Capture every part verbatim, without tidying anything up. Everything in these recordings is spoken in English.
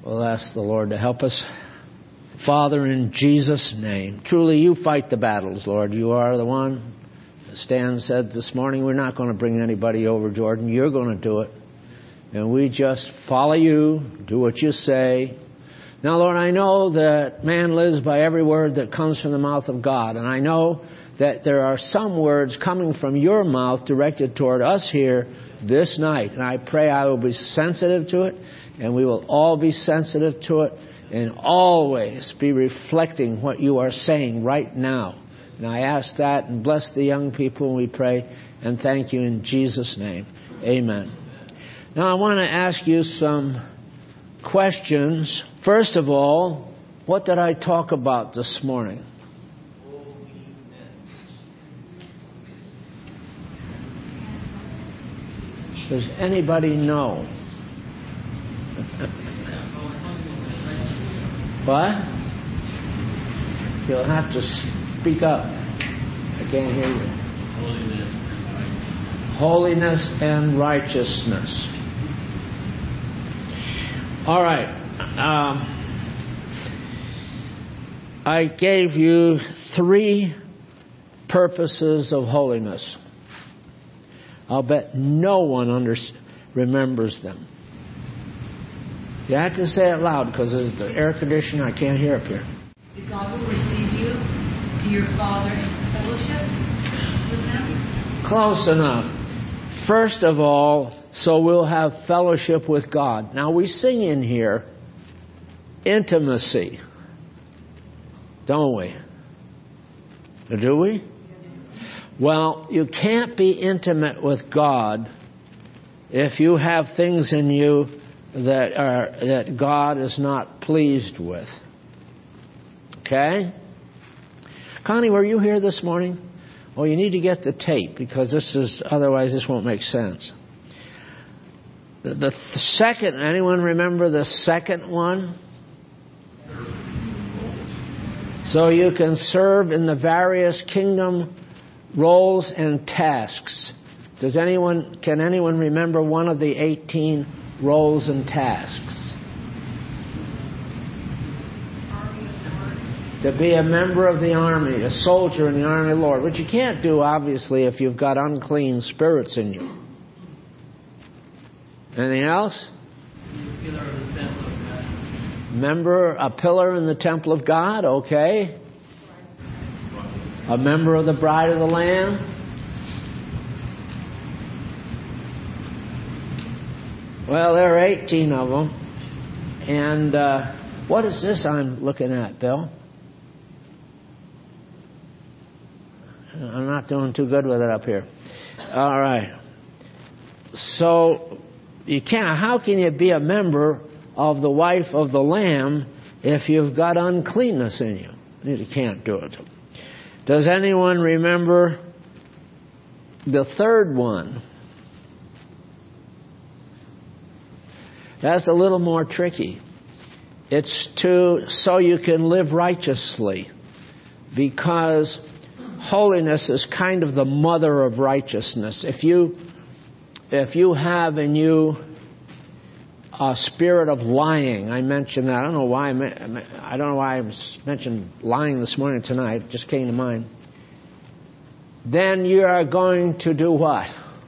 We'll ask the Lord to help us. Father, in Jesus' name, truly you fight the battles, Lord. You are the one. As Stan said this morning, we're not going to bring anybody over, Jordan. You're going to do it. And we just follow you, do what you say. Now, Lord, I know that man lives by every word that comes from the mouth of God. And I know that there are some words coming from your mouth directed toward us here this night. And I pray I will be sensitive to it, and we will all be sensitive to it, and always be reflecting what you are saying right now. And I ask that and bless the young people, and we pray and thank you in Jesus' name. Amen. Now I want to ask you some questions. First of all, what did I talk about this morning? Does anybody know? What? You'll have to speak up. I can't hear you. Holiness and righteousness. All right. Um, I gave you three purposes of holiness. I'll bet no one under, remembers them. You have to say it loud because of the air conditioner. I can't hear up here. That God will receive you to your Father in fellowship with Him? Close enough. First of all, so we'll have fellowship with God. Now we sing in here intimacy, don't we? Do we? Well, you can't be intimate with God if you have things in you that are that God is not pleased with. Okay? Connie, were you here this morning? Oh, you need to get the tape because this is otherwise this won't make sense. The, the second, anyone remember the second one? So you can serve in the various kingdom roles and tasks. Does anyone, can anyone remember one of the eighteen roles and tasks? To be a member of the army, a soldier in the army of the Lord, which you can't do, obviously, if you've got unclean spirits in you. Anything else? Member, a pillar in the temple of God, okay. A member of the bride of the Lamb. Well, there are eighteen of them. And uh, what is this I'm looking at, Bill? I'm not doing too good with it up here. All right. So, you can't, how can you be a member of the wife of the Lamb if you've got uncleanness in you? You can't do it. Does anyone remember the third one? That's a little more tricky. It's to, so you can live righteously. Because holiness is kind of the mother of righteousness. If you, if you have in you a spirit of lying, I mentioned that. I don't know why I, I don't know why I mentioned lying this morning tonight. It just came to mind. Then you are going to do what?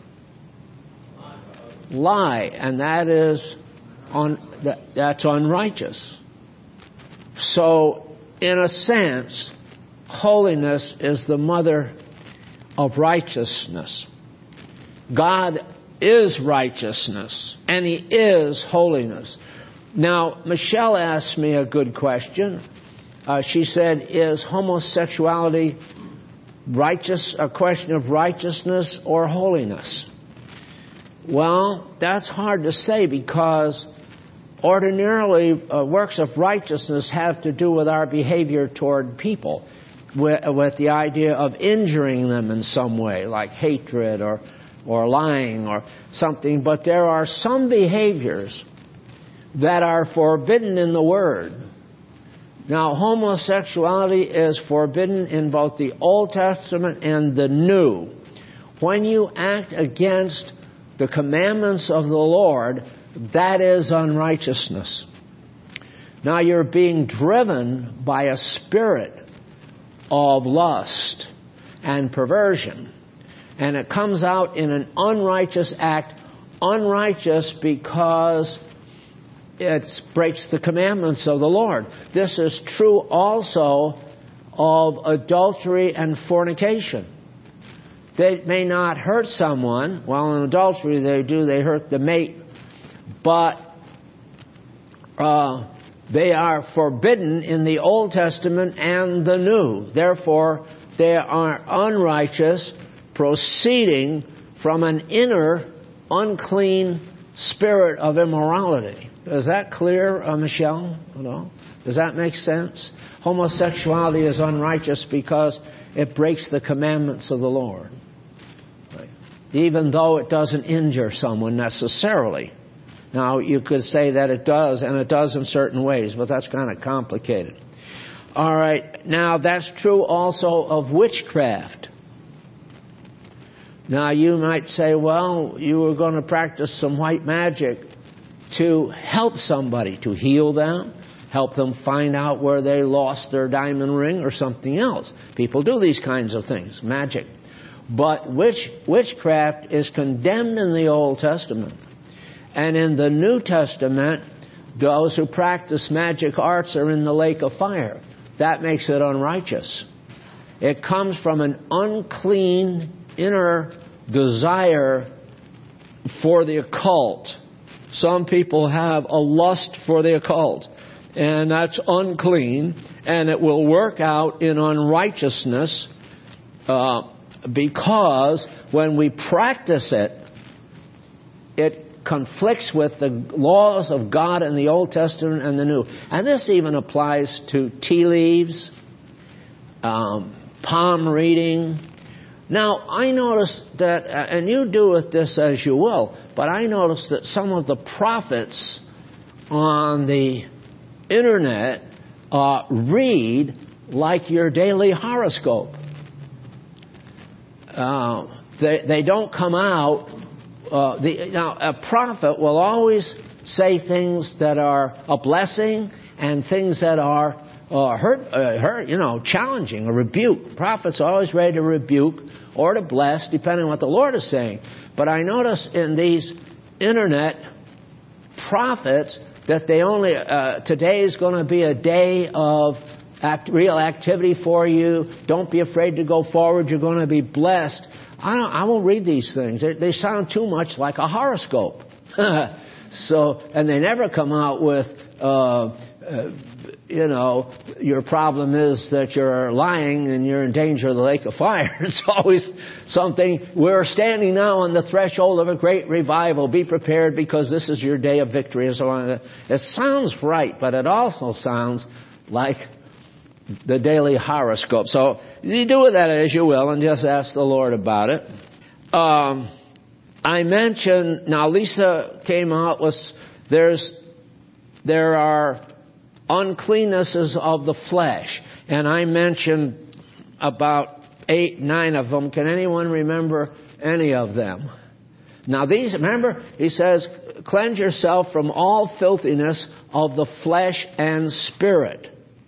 Lie, and that is on that, that's unrighteous. So, in a sense, holiness is the mother of righteousness. God is righteousness, and He is holiness. Now, Michelle asked me a good question. Uh, she said, is homosexuality righteous, a question of righteousness or holiness? Well, that's hard to say because ordinarily uh, works of righteousness have to do with our behavior toward people, with, with the idea of injuring them in some way, like hatred or or lying or something. But there are some behaviors that are forbidden in the Word. Now, homosexuality is forbidden in both the Old Testament and the New. When you act against the commandments of the Lord, that is unrighteousness. Now you're being driven by a spirit of lust and perversion. And it comes out in an unrighteous act. Unrighteous because it breaks the commandments of the Lord. This is true also of adultery and fornication. They may not hurt someone. Well, in adultery they do. They hurt the mate. But uh, they are forbidden in the Old Testament and the New. Therefore, they are unrighteous, proceeding from an inner, unclean spirit of immorality. Is that clear, uh, Michelle? No? Does that make sense? Homosexuality is unrighteous because it breaks the commandments of the Lord. Right. Even though it doesn't injure someone necessarily. Now, you could say that it does, and it does in certain ways, but that's kind of complicated. All right. Now, that's true also of witchcraft. Now, you might say, well, you were going to practice some white magic to help somebody, to heal them, help them find out where they lost their diamond ring or something else. People do these kinds of things, magic. But witch, witchcraft is condemned in the Old Testament. And in the New Testament, those who practice magic arts are in the lake of fire. That makes it unrighteous. It comes from an unclean inner desire for the occult. Some people have a lust for the occult, and that's unclean, and it will work out in unrighteousness uh, because when we practice it, it conflicts with the laws of God in the Old Testament and the New. And this even applies to tea leaves, um, palm reading. Now, I notice that, uh, and you do with this as you will, but I notice that some of the prophets on the internet uh, read like your daily horoscope. Uh, they, they don't come out. Uh, the, now, a prophet will always say things that are a blessing and things that are uh, hurt, uh, hurt, you know, challenging, a rebuke. Prophets are always ready to rebuke or to bless, depending on what the Lord is saying. But I notice in these internet prophets that they only, uh, today is going to be a day of act, real activity for you. Don't be afraid to go forward. You're going to be blessed. I, don't, I won't read these things. They, they sound too much like a horoscope. So, and they never come out with, uh, uh, you know, your problem is that you're lying and you're in danger of the lake of fire. It's always something, we're standing now on the threshold of a great revival. Be prepared because this is your day of victory and so on. It sounds right, but it also sounds like the daily horoscope. So you do with that as you will and just ask the Lord about it. Um, I mentioned, now Lisa came out with, there's, there are uncleannesses of the flesh. And I mentioned about eight, nine of them. Can anyone remember any of them? Now these, remember, he says, cleanse yourself from all filthiness of the flesh and spirit.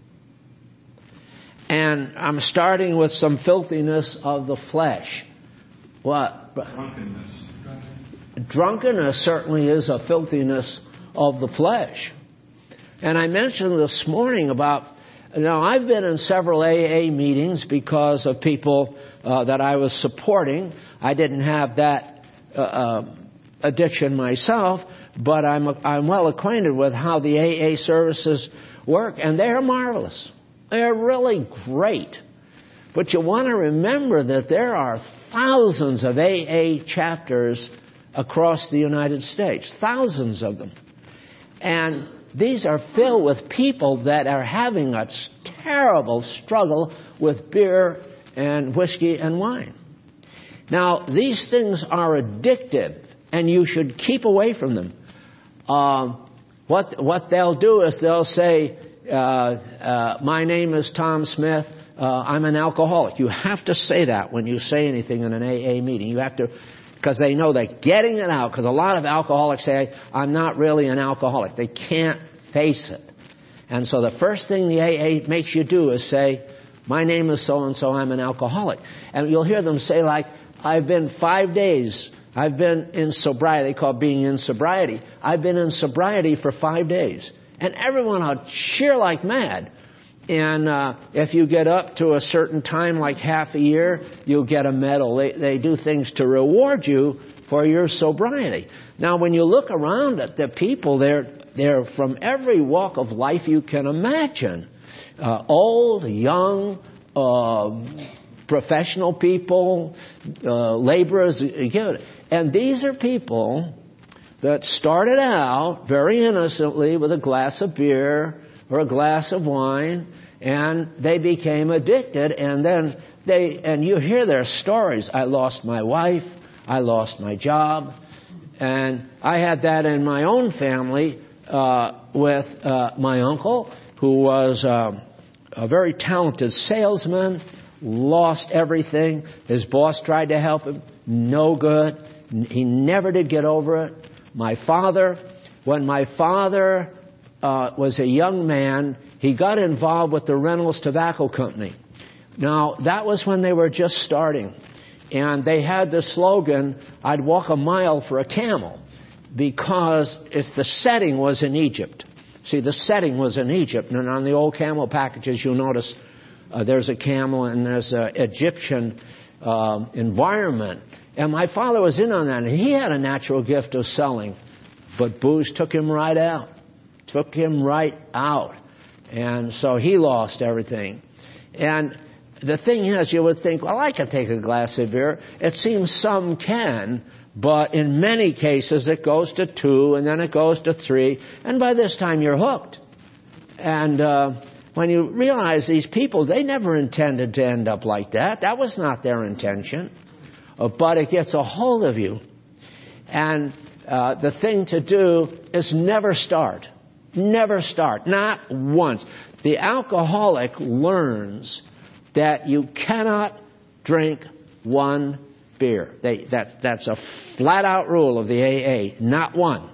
And I'm starting with some filthiness of the flesh. What? Drunkenness. Drunkenness certainly is a filthiness of the flesh. And I mentioned this morning about, you know, I've been in several A A meetings because of people uh, that I was supporting. I didn't have that uh, uh, addiction myself, but I'm I'm well acquainted with how the A A services work, and they're marvelous. They're really great. But you want to remember that there are thousands of A A chapters across the United States. Thousands of them. And these are filled with people that are having a terrible struggle with beer and whiskey and wine. Now, these things are addictive, and you should keep away from them. Uh, what, what they'll do is they'll say, uh, uh, my name is Tom Smith. Uh, I'm an alcoholic. You have to say that when you say anything in an A A meeting. You have to, because they know that getting it out, because a lot of alcoholics say, I'm not really an alcoholic. They can't face it. And so the first thing the A A makes you do is say, my name is so-and-so, I'm an alcoholic. And you'll hear them say, like, I've been five days, I've been in sobriety. They call it being in sobriety. I've been in sobriety for five days. And everyone will cheer like mad. And uh, if you get up to a certain time, like half a year, you'll get a medal. They, they do things to reward you for your sobriety. Now, when you look around at the people, they're, they're from every walk of life you can imagine. Uh, old, young, uh, professional people, uh, laborers. And these are people that started out very innocently with a glass of beer or a glass of wine, and they became addicted, and then they, and you hear their stories. I lost my wife, I lost my job, and I had that in my own family uh, with uh, my uncle, who was uh, a very talented salesman, lost everything. His boss tried to help him, no good. He never did get over it. My father, when my father uh, was a young man, he got involved with the Reynolds Tobacco Company. Now, that was when they were just starting. And they had the slogan, I'd walk a mile for a camel, because it's the setting was in Egypt. See, the setting was in Egypt. And on the old camel packages, you'll notice uh, there's a camel and there's an Egyptian uh, environment. And my father was in on that, and he had a natural gift of selling. But booze took him right out. Took him right out. And so he lost everything. And the thing is, you would think, well, I can take a glass of beer. It seems some can, but in many cases it goes to two, and then it goes to three, and by this time you're hooked. And uh, when you realize these people, they never intended to end up like that. That was not their intention. Uh, but it gets a hold of you. And uh, the thing to do is never start. Never start. Not once. The alcoholic learns that you cannot drink one beer. They, that, that's a flat-out rule of the A A. Not one.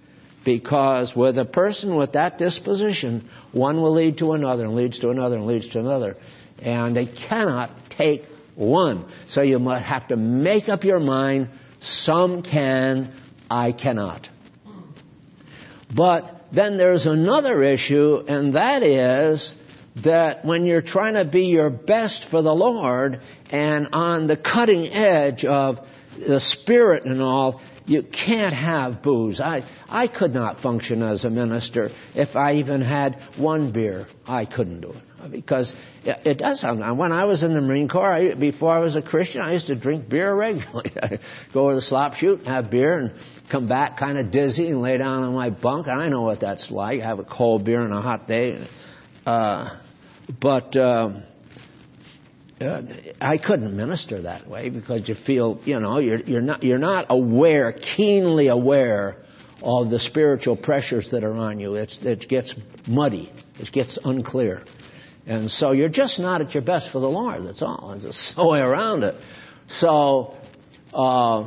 Because with a person with that disposition, one will lead to another, and leads to another, and leads to another. And they cannot take one. So you might have to make up your mind, some can, I cannot. But then there's another issue, and that is that when you're trying to be your best for the Lord and on the cutting edge of the Spirit and all, you can't have booze. I, I could not function as a minister if I even had one beer. I couldn't do it. Because it, it does something. When I was in the Marine Corps, I, before I was a Christian, I used to drink beer regularly. I'd go to the slop chute, have beer, and come back kind of dizzy and lay down on my bunk. And I know what that's like. Have a cold beer on a hot day. Uh, but... Um, Uh, I couldn't minister that way because you feel, you know, you're, you're not you're not aware, keenly aware of the spiritual pressures that are on you. It's, it gets muddy. It gets unclear. And so you're just not at your best for the Lord. That's all. There's no way around it. So uh,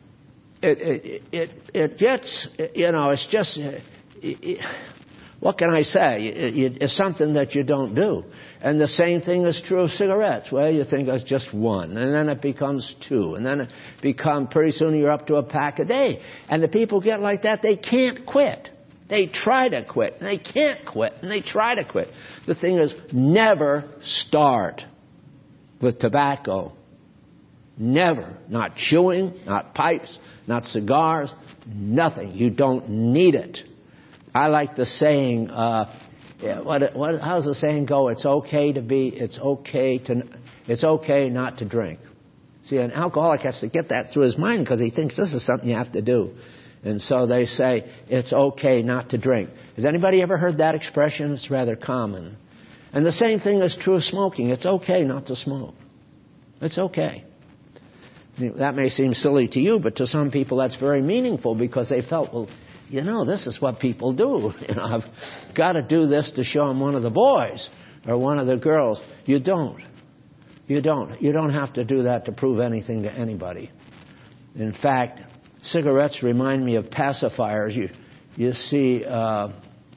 it, it, it, it gets, you know, it's just... It, it, what can I say? It, it's something that you don't do. And the same thing is true of cigarettes. Well, you think it's just one, and then it becomes two, and then it becomes, pretty soon you're up to a pack a day. And the people get like that, they can't quit. They try to quit, and they can't quit, and they try to quit. The thing is, never start with tobacco. Never. Not chewing, not pipes, not cigars, nothing. You don't need it. I like the saying, uh, what, what, how's the saying go? It's okay to be, it's okay to, it's okay not to drink. See, an alcoholic has to get that through his mind because he thinks this is something you have to do. And so they say, it's okay not to drink. Has anybody ever heard that expression? It's rather common. And the same thing is true of smoking. It's okay not to smoke. It's okay. That may seem silly to you, but to some people that's very meaningful because they felt, well, you know, this is what people do. You know, I've got to do this to show them one of the boys or one of the girls. You don't. You don't. You don't have to do that to prove anything to anybody. In fact, cigarettes remind me of pacifiers. You, you see, uh,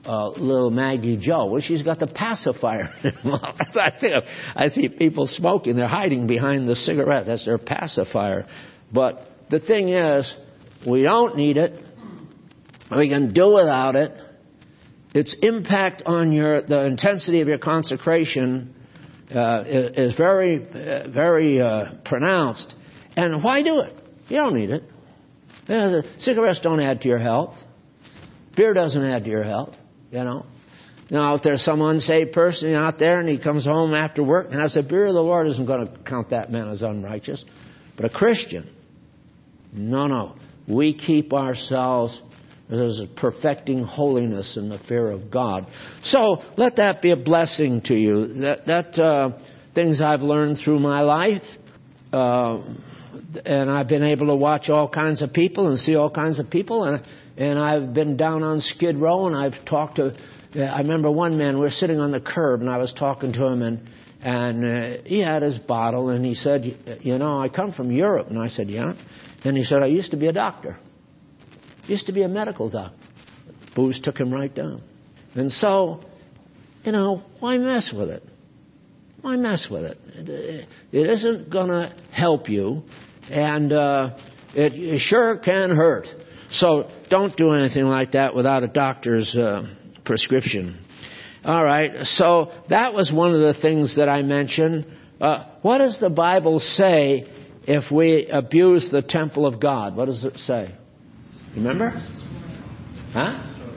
uh, little Maggie Joe. Well, she's got the pacifier. I think of, I see people smoking. They're hiding behind the cigarette. That's their pacifier. But the thing is, we don't need it. We can do without it. Its impact on your the intensity of your consecration uh, is, is very, uh, very uh, pronounced. And why do it? You don't need it. You know, the cigarettes don't add to your health. Beer doesn't add to your health. You know. Now, if there's some unsaved person out there and he comes home after work and has a beer, the Lord isn't going to count that man as unrighteous. But a Christian, no, no. We keep ourselves as perfecting holiness in the fear of God. So let that be a blessing to you. That, that uh, things I've learned through my life, uh, and I've been able to watch all kinds of people and see all kinds of people, and and I've been down on Skid Row and I've talked to. I remember one man. We were sitting on the curb and I was talking to him, and and uh, he had his bottle and he said, "You know, I come from Europe." And I said, "Yeah." And he said, "I used to be a doctor. Used to be a medical doctor." Booze took him right down. And so, you know, why mess with it? Why mess with it? It, it isn't going to help you, and uh, it, it sure can hurt. So don't do anything like that without a doctor's uh, prescription. All right, so that was one of the things that I mentioned. Uh, what does the Bible say if we abuse the temple of God? What does it say? Remember? Huh?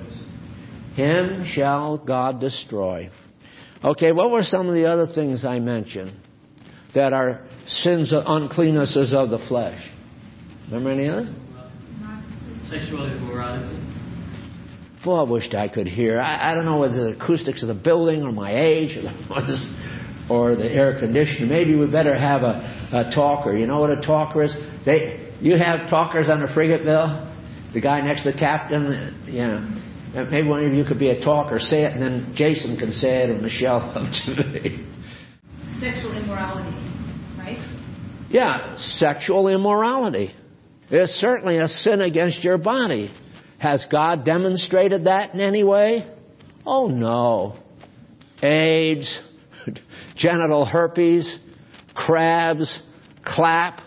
Him shall God destroy. Okay, what were some of the other things I mentioned that are sins, uncleannesses of the flesh? Remember any others? Sexual immorality. Boy, I wished I could hear. I, I don't know whether the acoustics of the building or my age or the, or the air conditioner. Maybe we better have a, a talker. You know what a talker is? They, you have talkers on the frigate, Bill? The guy next to the captain, you know, maybe one of you could be a talker. Say it, and then Jason can say it, and Michelle today. Sexual immorality, right? Yeah, sexual immorality. It's certainly a sin against your body. Has God demonstrated that in any way? Oh, no. AIDS, genital herpes, crabs, clap.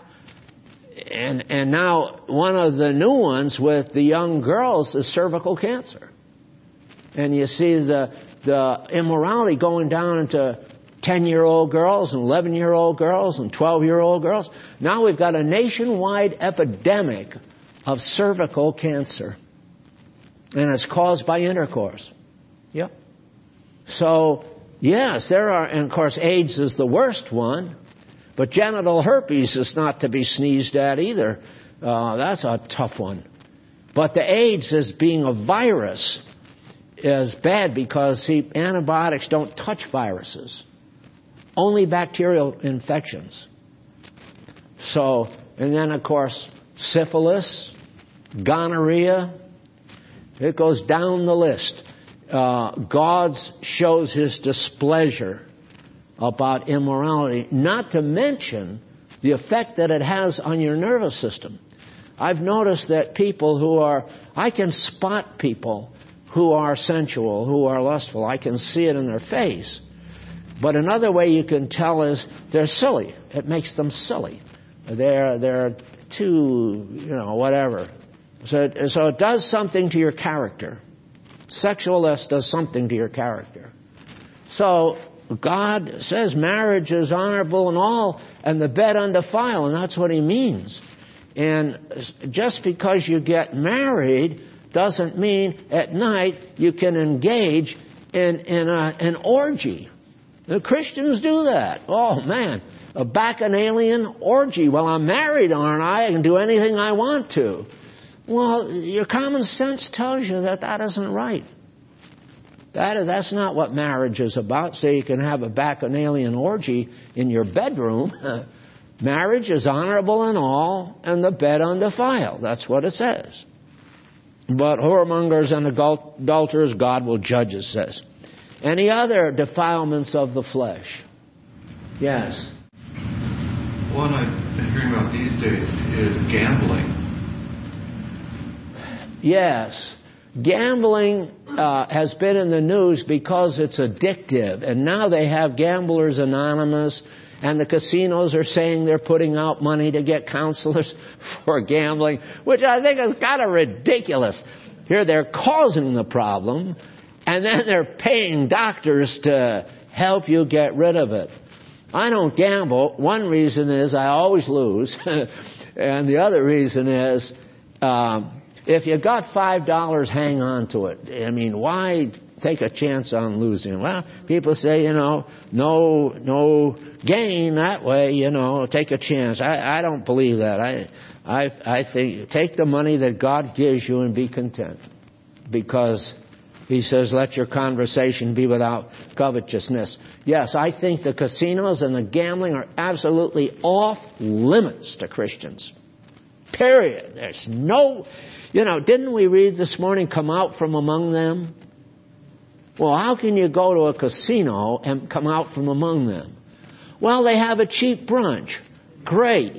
And and now one of the new ones with the young girls is cervical cancer. And you see the the immorality going down into ten-year-old girls and eleven-year-old girls and twelve-year-old girls. Now we've got a nationwide epidemic of cervical cancer. And it's caused by intercourse. Yep. So, yes, there are, and of course AIDS is the worst one. But genital herpes is not to be sneezed at either. Uh, that's a tough one. But the AIDS as being a virus is bad because, see, antibiotics don't touch viruses. Only bacterial infections. So, and then, of course, syphilis, gonorrhea. It goes down the list. Uh, God shows His displeasure about immorality, not to mention the effect that it has on your nervous system. I've noticed that people who are, I can spot people who are sensual, who are lustful. I can see it in their face. But another way you can tell is they're silly. It makes them silly. They're, they're too, you know, whatever. So it, so it does something to your character. Sexual lust does something to your character. So God says marriage is honorable and all, and the bed undefiled, and that's what He means. And just because you get married doesn't mean at night you can engage in, in a, an orgy. The Christians do that. Oh, man, a bacchanalian orgy. Well, I'm married, aren't I? I can do anything I want to. Well, your common sense tells you that that isn't right. That, that's not what marriage is about, so you can have a bacchanalian orgy in your bedroom. Marriage is honorable and all, and the bed undefiled. That's what it says. But whoremongers and adulterers, God will judge, it says. Any other defilements of the flesh? Yes? One I've been hearing about these days is gambling. Yes. Gambling uh, has been in the news because it's addictive. And now they have Gamblers Anonymous, and the casinos are saying they're putting out money to get counselors for gambling, which I think is kind of ridiculous. Here they're causing the problem, and then they're paying doctors to help you get rid of it. I don't gamble. One reason is I always lose. And the other reason is, um, if you got five dollars, hang on to it. I mean, why take a chance on losing? Well, people say, you know, no, no gain that way, you know, take a chance. I, I don't believe that. I, I, I think take the money that God gives you and be content. Because He says, let your conversation be without covetousness. Yes, I think the casinos and the gambling are absolutely off limits to Christians. Period. There's no, you know, didn't we read this morning, come out from among them? Well, how can you go to a casino and come out from among them? Well, they have a cheap brunch. Great.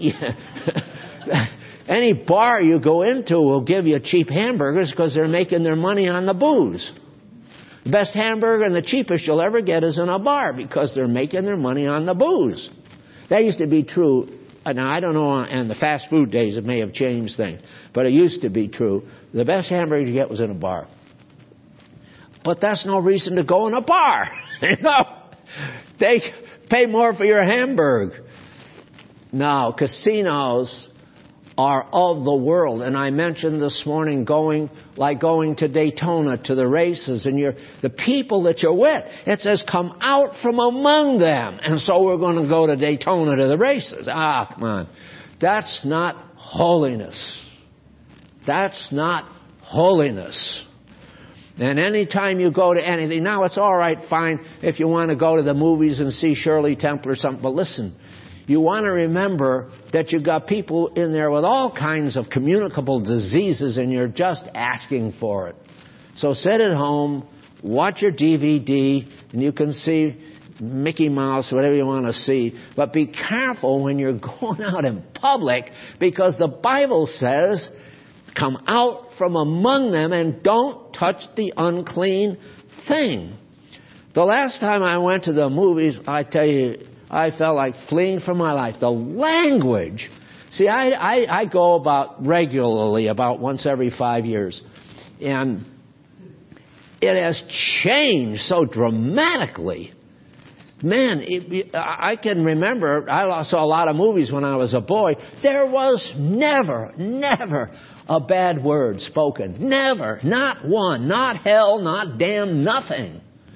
Any bar you go into will give you cheap hamburgers because they're making their money on the booze. The best hamburger and the cheapest you'll ever get is in a bar because they're making their money on the booze. That used to be true. Now, I don't know, in the fast food days it may have changed things, but it used to be true. The best hamburger you get was in a bar. But that's no reason to go in a bar. You know, they pay more for your hamburger. Now, casinos are of the world. And I mentioned this morning going, like going to Daytona to the races, and you're, the people that you're with, it says come out from among them. And so we're going to go to Daytona to the races. Ah, come on. That's not holiness. That's not holiness. And any time you go to anything, now it's all right, fine, if you want to go to the movies and see Shirley Temple or something, but listen, you want to remember that you've got people in there with all kinds of communicable diseases and you're just asking for it. So sit at home, watch your D V D, and you can see Mickey Mouse, whatever you want to see. But be careful when you're going out in public, because the Bible says, come out from among them and don't touch the unclean thing. The last time I went to the movies, I tell you, I felt like fleeing for my life. The language. See, I, I, I go about regularly, about once every five years. And it has changed so dramatically. Man, it, I can remember, I saw a lot of movies when I was a boy. There was never, never a bad word spoken. Never. Not one. Not hell, not damn, nothing.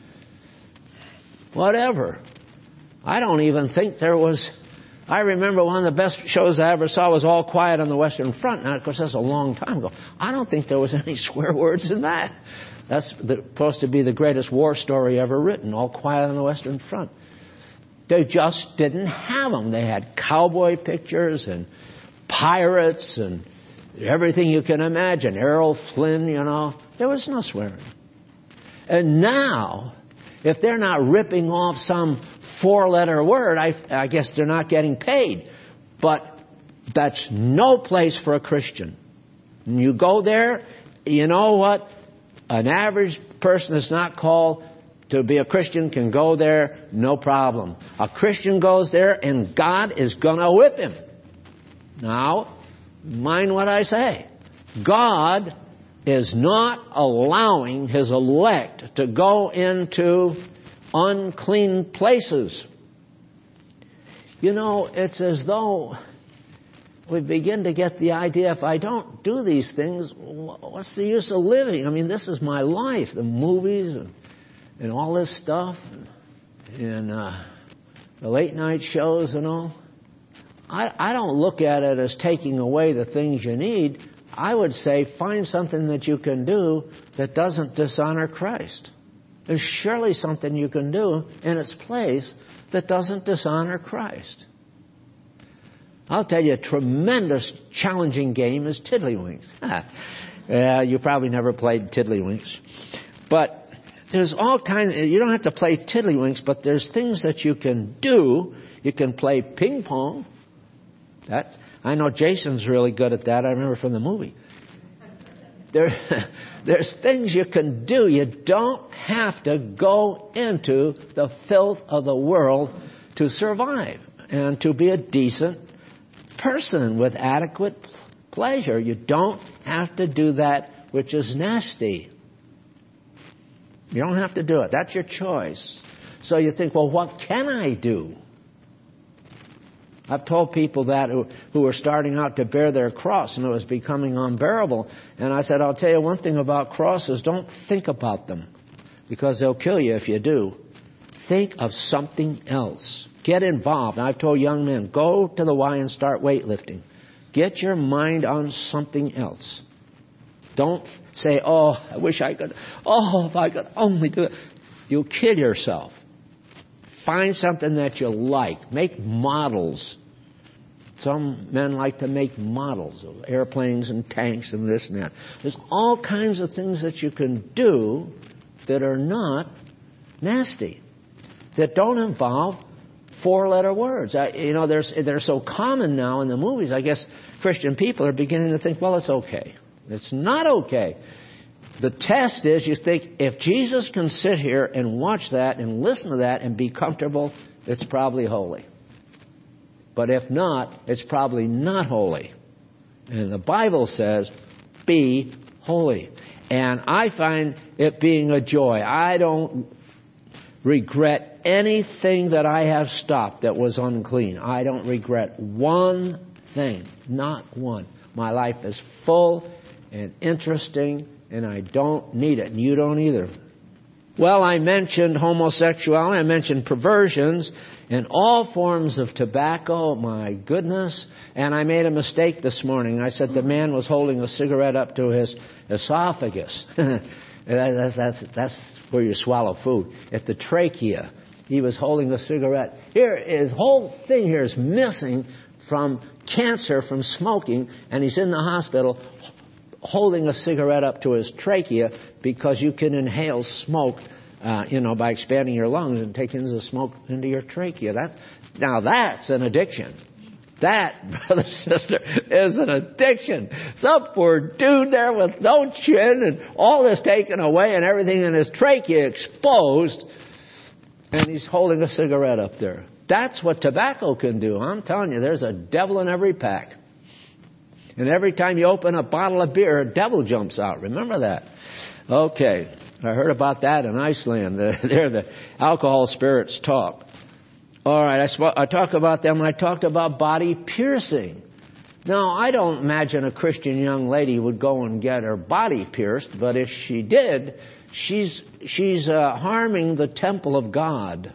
Whatever. I don't even think there was... I remember one of the best shows I ever saw was All Quiet on the Western Front. Now, of course, that's a long time ago. I don't think there was any swear words in that. That's the, supposed to be the greatest war story ever written, All Quiet on the Western Front. They just didn't have them. They had cowboy pictures and pirates and everything you can imagine. Errol Flynn, you know. There was no swearing. And now, if they're not ripping off some four-letter word, I, I guess they're not getting paid. But that's no place for a Christian. When you go there, you know what? An average person that's not called to be a Christian can go there, no problem. A Christian goes there and God is going to whip him. Now, mind what I say. God is not allowing His elect to go into unclean places. You know, it's as though we begin to get the idea, if I don't do these things, what's the use of living? I mean, this is my life, the movies and, and all this stuff, and uh, the late night shows and all. I, I don't look at it as taking away the things you need. I would say find something that you can do that doesn't dishonor Christ. There's surely something you can do in its place that doesn't dishonor Christ. I'll tell you, a tremendous challenging game is Tiddlywinks. Yeah, you probably never played Tiddlywinks. But there's all kinds, you don't have to play Tiddlywinks, but there's things that you can do. You can play ping pong. That's, I know Jason's really good at that. I remember from the movie. There, there's things you can do. You don't have to go into the filth of the world to survive and to be a decent person with adequate pleasure. You don't have to do that which is nasty. You don't have to do it. That's your choice. So you think, well, what can I do? I've told people that who, who were starting out to bear their cross, and it was becoming unbearable. And I said, I'll tell you one thing about crosses. Don't think about them, because they'll kill you if you do. Think of something else. Get involved. And I've told young men, go to the Y and start weightlifting. Get your mind on something else. Don't say, oh, I wish I could. Oh, if I could only do it. You'll kill yourself. Find something that you like. Make models. Some men like to make models of airplanes and tanks and this and that. There's all kinds of things that you can do that are not nasty, that don't involve four-letter words. I, you know, there's, they're so common now in the movies. I guess Christian people are beginning to think, well, it's okay. It's not okay. The test is, you think, if Jesus can sit here and watch that and listen to that and be comfortable, it's probably holy. But if not, it's probably not holy. And the Bible says, be holy. And I find it being a joy. I don't regret anything that I have stopped that was unclean. I don't regret one thing. Not one. My life is full and interesting, and I don't need it, and you don't either. Well, I mentioned homosexuality, I mentioned perversions, and all forms of tobacco, my goodness. And I made a mistake this morning. I said the man was holding a cigarette up to his esophagus. that's, that's, that's where you swallow food. At the trachea, he was holding a cigarette. Here, his whole thing here is missing from cancer, from smoking, and he's in the hospital holding a cigarette up to his trachea because you can inhale smoke, uh, you know, by expanding your lungs and taking the smoke into your trachea. That, now that's an addiction. That, brother, sister, is an addiction. Some poor dude there with no chin and all this taken away and everything in his trachea exposed, and he's holding a cigarette up there. That's what tobacco can do. I'm telling you, there's a devil in every pack. And every time you open a bottle of beer, a devil jumps out. Remember that. Okay. I heard about that in Iceland. There the alcohol spirits talk. All right. I, sp- I talked about them when I talked about body piercing. Now, I don't imagine a Christian young lady would go and get her body pierced. But if she did, she's, she's uh, harming the temple of God.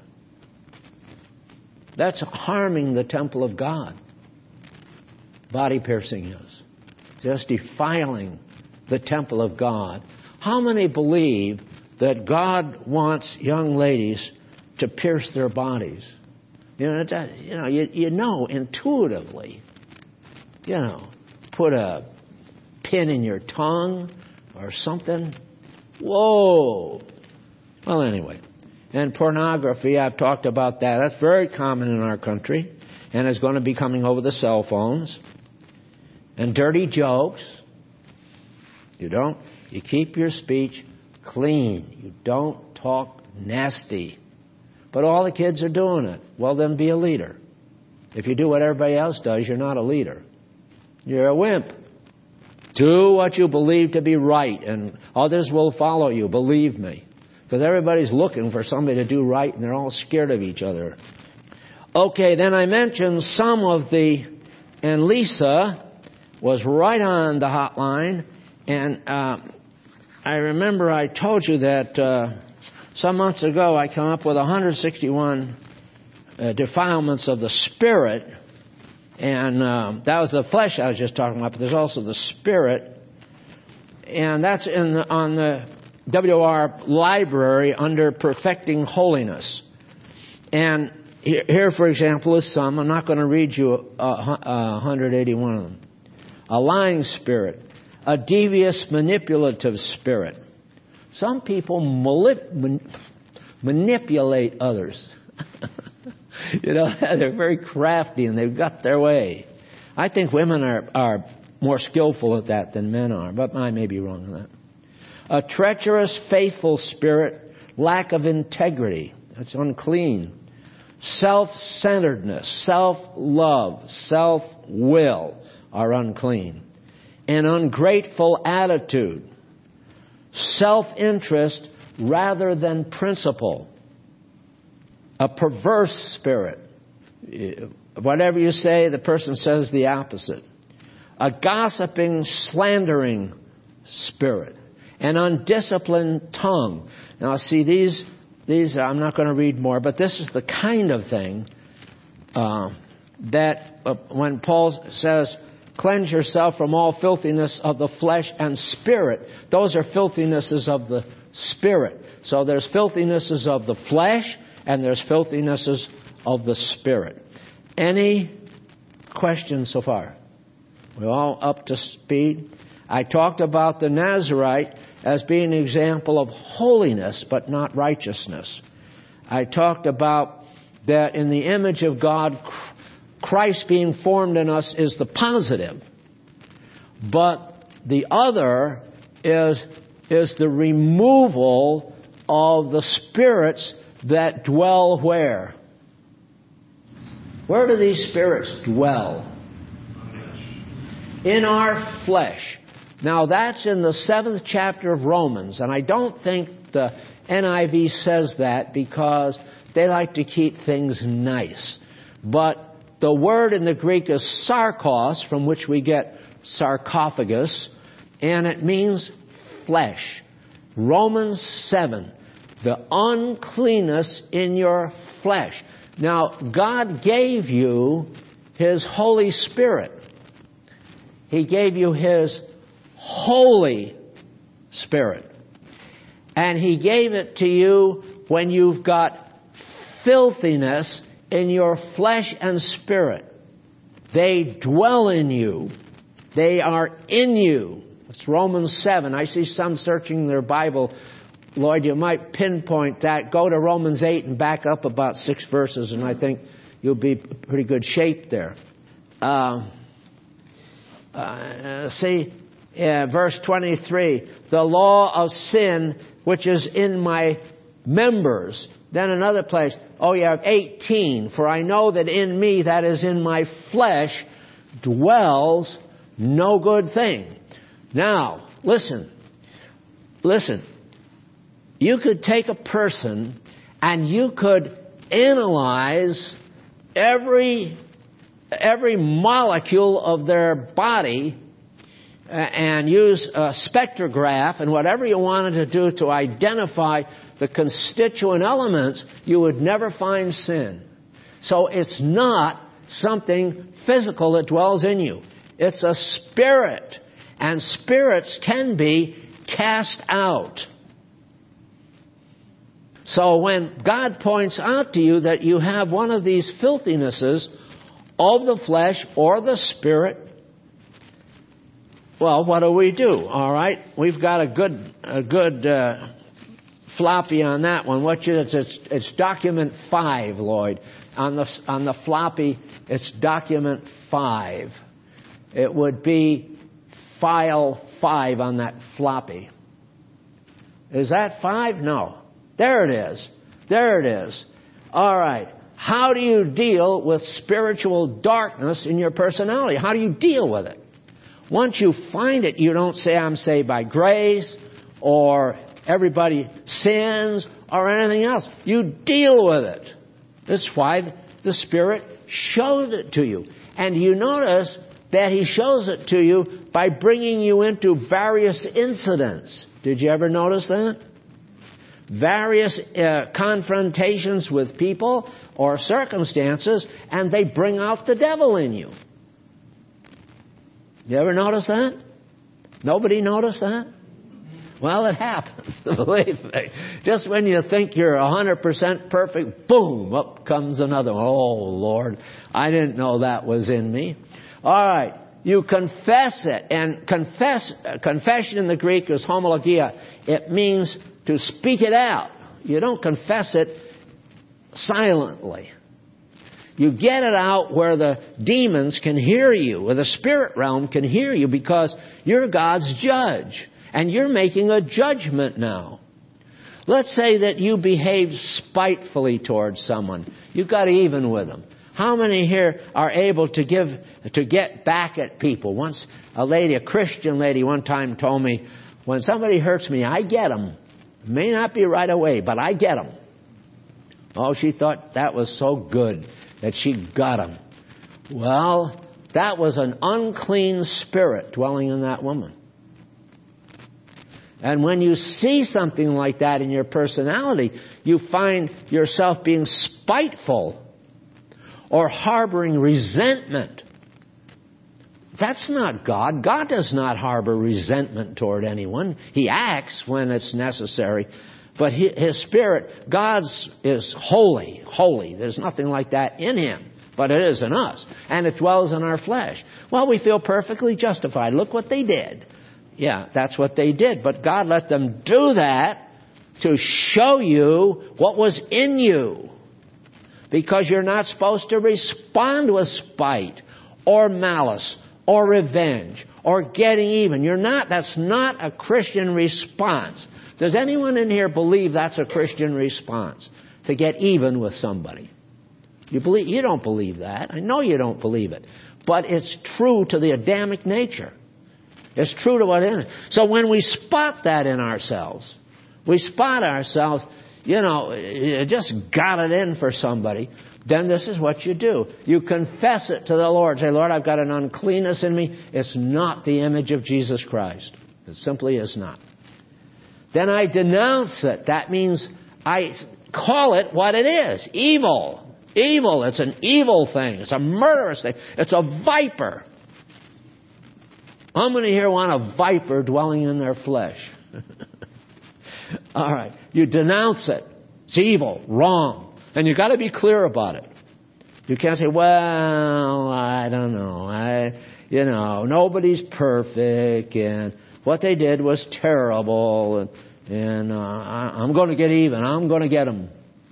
That's harming the temple of God. Body piercing is just defiling the temple of God. How many believe that God wants young ladies to pierce their bodies? You know, that, you know, you, you know intuitively. You know, put a pin in your tongue or something. Whoa. Well, anyway, and pornography. I've talked about that. That's very common in our country, and it's going to be coming over the cell phones. And dirty jokes. You don't, you keep your speech clean. You don't talk nasty. But all the kids are doing it. Well, then be a leader. If you do what everybody else does, you're not a leader. You're a wimp. Do what you believe to be right, and others will follow you, believe me. Because everybody's looking for somebody to do right, and they're all scared of each other. Okay, then I mentioned some of the, and Lisa was right on the hotline, and uh, I remember I told you that uh, some months ago I came up with one hundred sixty-one uh, defilements of the spirit, and uh, that was the flesh I was just talking about, but there's also the spirit, and that's in the, on the W R library under Perfecting Holiness. And here, for example, is some. I'm not going to read you uh, one hundred eighty-one of them. A lying spirit, a devious manipulative spirit. Some people malip- man- manipulate others. You know, they're very crafty and they've got their way. I think women are, are more skillful at that than men are, but I may be wrong on that. A treacherous, faithful spirit, lack of integrity. That's unclean. Self-centeredness, self-love, self-will are unclean. An ungrateful attitude. Self-interest rather than principle. A perverse spirit. Whatever you say, the person says the opposite. A gossiping, slandering spirit. An undisciplined tongue. Now, see, these, these I'm not going to read more, but this is the kind of thing uh, that uh, when Paul says, cleanse yourself from all filthiness of the flesh and spirit. Those are filthinesses of the spirit. So there's filthinesses of the flesh and there's filthinesses of the spirit. Any questions so far? We're all up to speed. I talked about the Nazirite as being an example of holiness but not righteousness. I talked about that in the image of God, Christ being formed in us is the positive. But the other is, is the removal of the spirits that dwell where? Where do these spirits dwell? In our flesh. Now that's in the seventh chapter of Romans, and I don't think the N I V says that because they like to keep things nice. But the word in the Greek is sarkos, from which we get sarcophagus, and it means flesh. Romans seven, the uncleanness in your flesh. Now, God gave you His Holy Spirit. He gave you His Holy Spirit. And He gave it to you when you've got filthiness in your flesh and spirit. They dwell in you. They are in you. It's Romans seven. I see some searching their Bible. Lord, you might pinpoint that. Go to Romans eight and back up about six verses, and I think you'll be in pretty good shape there. Uh, uh, see, uh, verse twenty-three, the law of sin which is in my members. Then another place, oh yeah, eighteen, for I know that in me, that is in my flesh, dwells no good thing. Now, listen, listen. You could take a person and you could analyze every every molecule of their body and use a spectrograph and whatever you wanted to do to identify the constituent elements, you would never find sin. So it's not something physical that dwells in you. It's a spirit. And spirits can be cast out. So when God points out to you that you have one of these filthinesses of the flesh or the spirit, well, what do we do? All right, we've got a good a good uh, floppy on that one. What you it's, it's it's document five, Lloyd. On the on the floppy, it's document five. It would be file five on that floppy. Is that five? No. There it is. There it is. All right. How do you deal with spiritual darkness in your personality? How do you deal with it? Once you find it, you don't say, I'm saved by grace, or everybody sins, or anything else. You deal with it. That's why the Spirit shows it to you. And you notice that He shows it to you by bringing you into various incidents. Did you ever notice that? Various uh, confrontations with people or circumstances, and they bring out the devil in you. You ever notice that? Nobody notice that? Well, it happens, believe me. Just when you think you're one hundred percent perfect, boom, up comes another one. Oh, Lord, I didn't know that was in me. All right, you confess it. And confess, uh, confession in the Greek is homologia. It means to speak it out. You don't confess it silently. You get it out where the demons can hear you, where the spirit realm can hear you, because you're God's judge. And you're making a judgment now. Let's say that you behaved spitefully towards someone. You got even with them. How many here are able to give, to get back at people? Once a lady, a Christian lady one time told me, when somebody hurts me, I get them. It may not be right away, but I get them. Oh, she thought that was so good that she got them. Well, that was an unclean spirit dwelling in that woman. And when you see something like that in your personality, you find yourself being spiteful or harboring resentment. That's not God. God does not harbor resentment toward anyone. He acts when it's necessary. But His Spirit, God's is holy, holy. There's nothing like that in Him. But it is in us. And it dwells in our flesh. Well, we feel perfectly justified. Look what they did. Yeah, that's what they did. But God let them do that to show you what was in you. Because you're not supposed to respond with spite or malice or revenge or getting even. You're not. That's not a Christian response. Does anyone in here believe that's a Christian response? To get even with somebody? You believe? You don't believe that. I know you don't believe it. But it's true to the Adamic nature. It's true to what in it. So when we spot that in ourselves, we spot ourselves, you know, you just got it in for somebody, then this is what you do. You confess it to the Lord. Say, Lord, I've got an uncleanness in me. It's not the image of Jesus Christ. It simply is not. Then I denounce it. That means I call it what it is. Evil. Evil. It's an evil thing. It's a murderous thing. It's a viper. How many here want a viper dwelling in their flesh? All right. You denounce it. It's evil. Wrong. And you've got to be clear about it. You can't say, well, I don't know. I, you know, nobody's perfect. And what they did was terrible. And, and uh, I, I'm going to get even. I'm going to get them.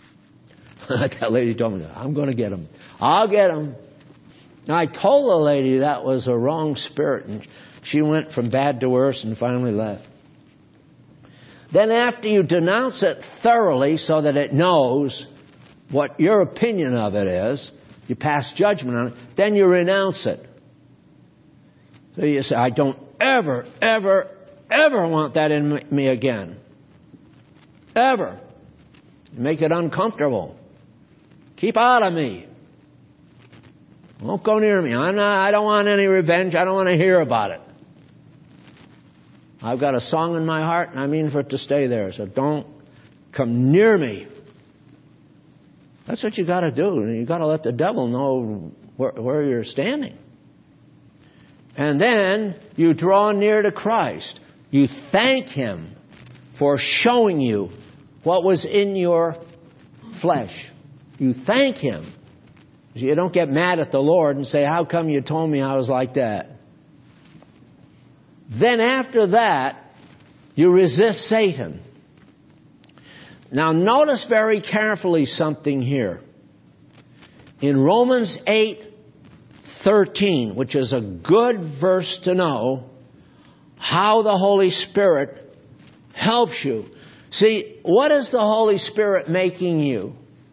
That lady told me that. I'm going to get them. I'll get them. I told the lady that was a wrong spirit. And she went from bad to worse and finally left. Then after you denounce it thoroughly so that it knows what your opinion of it is, you pass judgment on it, then you renounce it. So you say, I don't ever, ever, ever want that in me again. Ever. Make it uncomfortable. Keep out of me. Don't go near me. I'm not, I don't want any revenge. I don't want to hear about it. I've got a song in my heart, and I mean for it to stay there. So don't come near me. That's what you got to do. You got to let the devil know where, where you're standing. And then you draw near to Christ. You thank Him for showing you what was in your flesh. You thank Him. You don't get mad at the Lord and say, how come you told me I was like that? Then after that, you resist Satan. Now notice very carefully something here. In Romans eight thirteen, which is a good verse to know, how the Holy Spirit helps you. See, what is the Holy Spirit making you?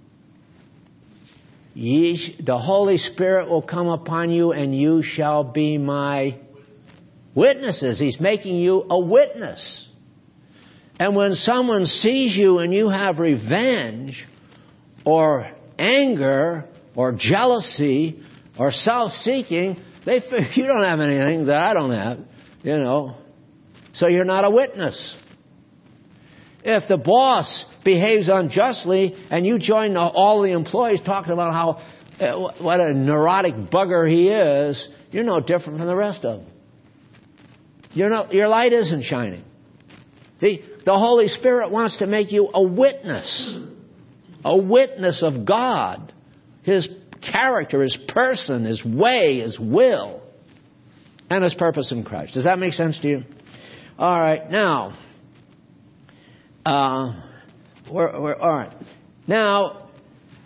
Ye, the Holy Spirit will come upon you and you shall be my witnesses. He's making you a witness. And when someone sees you and you have revenge or anger or jealousy or self-seeking, they figure you don't have anything that I don't have, you know. So you're not a witness. If the boss behaves unjustly and you join the, all the employees talking about how uh, what a neurotic bugger he is, you're no different from the rest of them. You're not, your light isn't shining. The, the Holy Spirit wants to make you a witness. A witness of God. His character, His person, His way, His will, and His purpose in Christ. Does that make sense to you? All right, now, uh, we're, we're, all right. Now,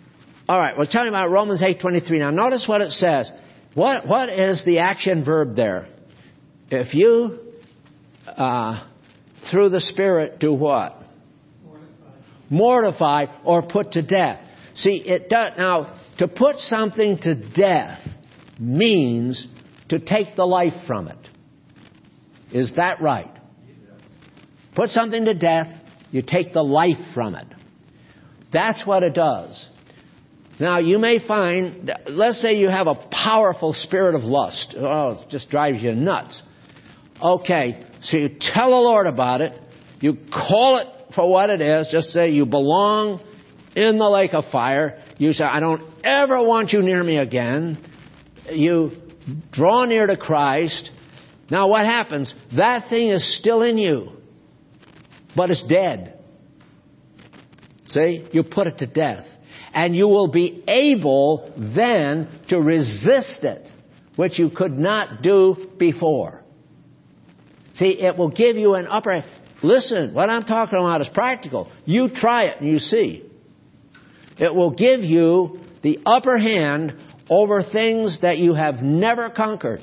All right, we're talking about Romans eight twenty-three. Now, notice what it says. What What is the action verb there? If you, uh, through the Spirit, do what? Mortify. Mortify or put to death. See, it does. Now, to put something to death means to take the life from it. Is that right? Put something to death, you take the life from it. That's what it does. Now, you may find, let's say you have a powerful spirit of lust. Oh, it just drives you nuts. Okay, so you tell the Lord about it. You call it for what it is. Just say you belong in the lake of fire. You say, I don't ever want you near me again. You draw near to Christ. Now, what happens? That thing is still in you, but it's dead. See? You put it to death. And you will be able then to resist it, which you could not do before. See, it will give you an upper... Listen, what I'm talking about is practical. You try it and you see. It will give you the upper hand over things that you have never conquered.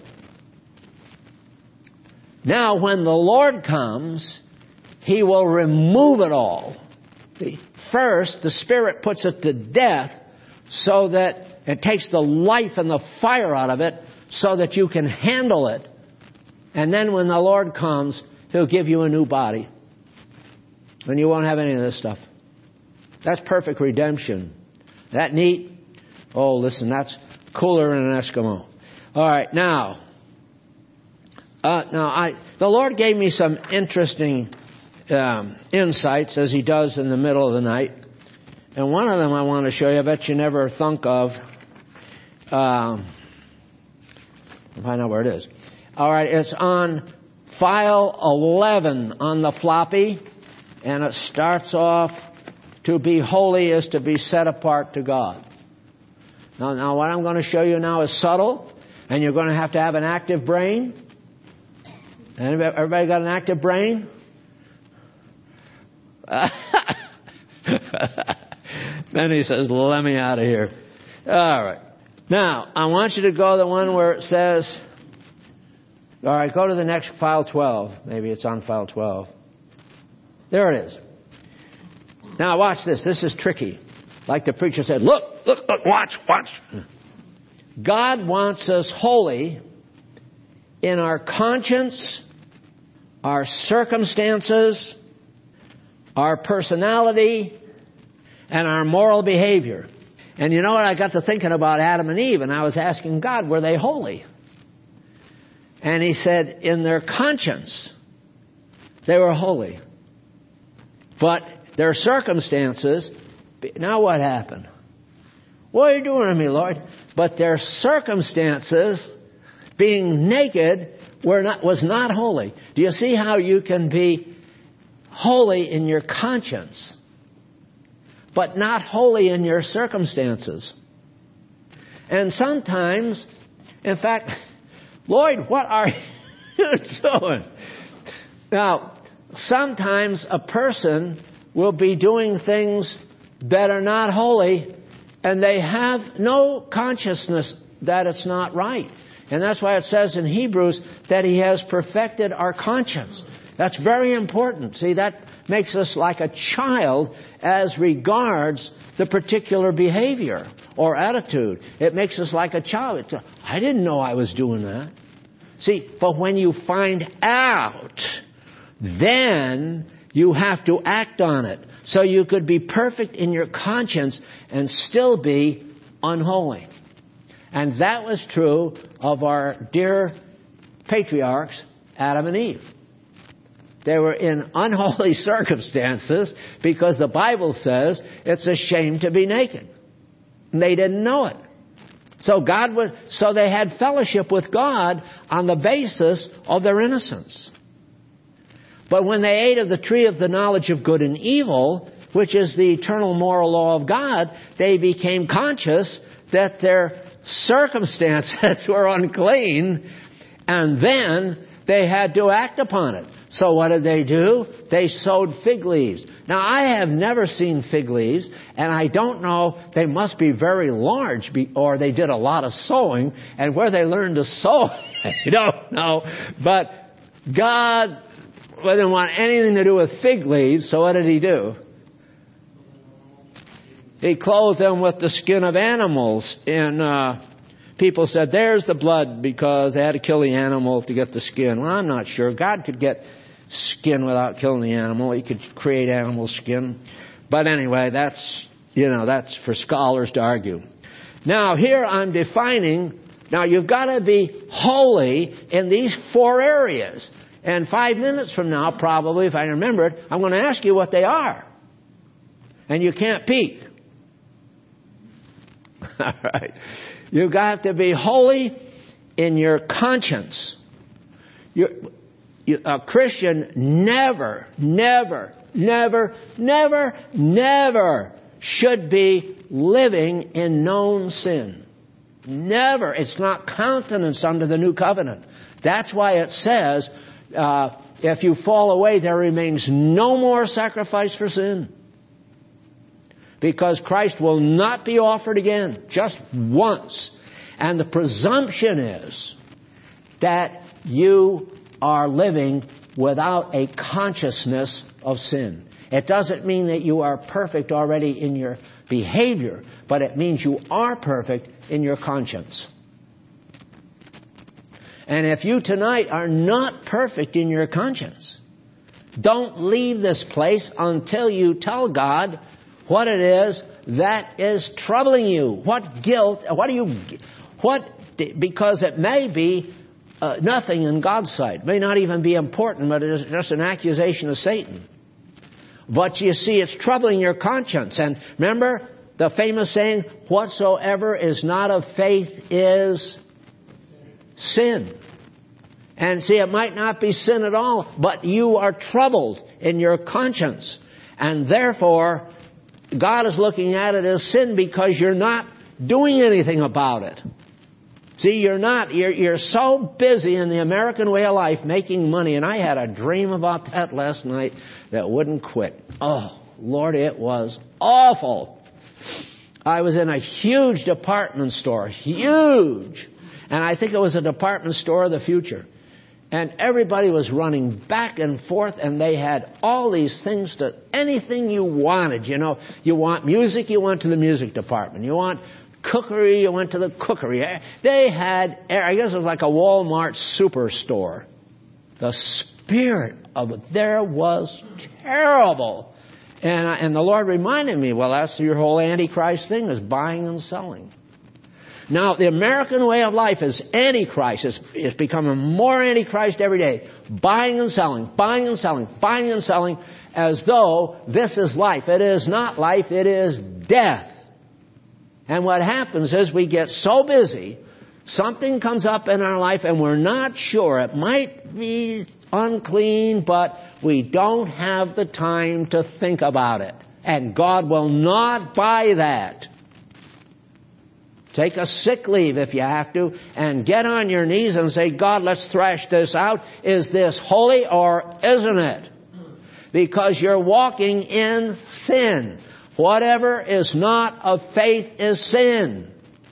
Now, when the Lord comes, He will remove it all. First, the Spirit puts it to death so that it takes the life and the fire out of it so that you can handle it. And then when the Lord comes, He'll give you a new body. And you won't have any of this stuff. That's perfect redemption. That neat? Oh, listen, that's cooler than an Eskimo. All right, now, uh, now I the Lord gave me some interesting Um, insights, as He does in the middle of the night. And one of them I want to show you, I bet you never thunk of. Um, I'll find out where it is. All right, it's on file eleven on the floppy, and it starts off, to be holy is to be set apart to God. Now, now what I'm going to show you now is subtle, and you're going to have to have an active brain. Everybody got an active brain? Then he says, let me out of here. All right. Now, I want you to go to the one where it says, all right, go to the next file twelve. Maybe it's on file twelve. There it is. Now, watch this. This is tricky. Like the preacher said, look, look, look, watch, watch. God wants us holy in our conscience, our circumstances, our personality, and our moral behavior. And you know what? I got to thinking about Adam and Eve, and I was asking God, were they holy? And He said, in their conscience, they were holy. But their circumstances, now what happened? What are you doing to me, Lord? But their circumstances, being naked, were not, was not holy. Do you see how you can be holy in your conscience, but not holy in your circumstances? And sometimes, in fact, Lord, what are you doing? Now, sometimes a person will be doing things that are not holy, and they have no consciousness that it's not right. And that's why it says in Hebrews that He has perfected our conscience. That's very important. See, that makes us like a child as regards the particular behavior or attitude. It makes us like a child. I didn't know I was doing that. See, but when you find out, then you have to act on it. So you could be perfect in your conscience and still be unholy. And that was true of our dear patriarchs, Adam and Eve. They were in unholy circumstances because the Bible says it's a shame to be naked. And they didn't know it. So God was, so they had fellowship with God on the basis of their innocence. But when they ate of the tree of the knowledge of good and evil, which is the eternal moral law of God, they became conscious that their circumstances were unclean, and then They had to act upon it. So what did they do? They sowed fig leaves. Now, I have never seen fig leaves, and I don't know, they must be very large, or they did a lot of sowing, and where they learned to sow, I don't know. But God didn't want anything to do with fig leaves, so what did He do? He clothed them with the skin of animals. And uh, people said, there's the blood, because they had to kill the animal to get the skin. Well, I'm not sure. God could get skin without killing the animal. He could create animal skin. But anyway, that's, you know, that's for scholars to argue. Now, here I'm defining, now you've got to be holy in these four areas. And five minutes from now, probably, if I remember it, I'm going to ask you what they are. And you can't peek. All right. You've got to be holy in your conscience. You're, you, a Christian never, never, never, never, never should be living in known sin. Never. It's not countenanced under the new covenant. That's why it says, uh, if you fall away, there remains no more sacrifice for sin. Because Christ will not be offered again, just once. And the presumption is that you are living without a consciousness of sin. It doesn't mean that you are perfect already in your behavior, but it means you are perfect in your conscience. And if you tonight are not perfect in your conscience, don't leave this place until you tell God what it is that is troubling you. What guilt, what do you, what, because it may be uh, nothing in God's sight. It may not even be important, but it is just an accusation of Satan. But you see, it's troubling your conscience. And remember the famous saying, whatsoever is not of faith is sin. And see, it might not be sin at all, but you are troubled in your conscience. And therefore, God is looking at it as sin because you're not doing anything about it. See, you're not, you're, you're so busy in the American way of life making money. And I had a dream about that last night that wouldn't quit. Oh, Lord, it was awful. I was in a huge department store, huge. And I think it was a department store of the future. And everybody was running back and forth, and they had all these things to anything you wanted. You know, you want music, you went to the music department. You want cookery, you went to the cookery. They had, I guess it was like a Walmart superstore. The spirit of it there was terrible. And, and the Lord reminded me, well, that's your whole Antichrist thing, is buying and selling. Now, the American way of life is Antichrist. It's, it's becoming more Antichrist every day. Buying and selling, buying and selling, buying and selling, as though this is life. It is not life, it is death. And what happens is we get so busy, something comes up in our life and we're not sure. It might be unclean, but we don't have the time to think about it. And God will not buy that. Take a sick leave if you have to, and get on your knees and say, God, let's thrash this out. Is this holy or isn't it? Because you're walking in sin. Whatever is not of faith is sin.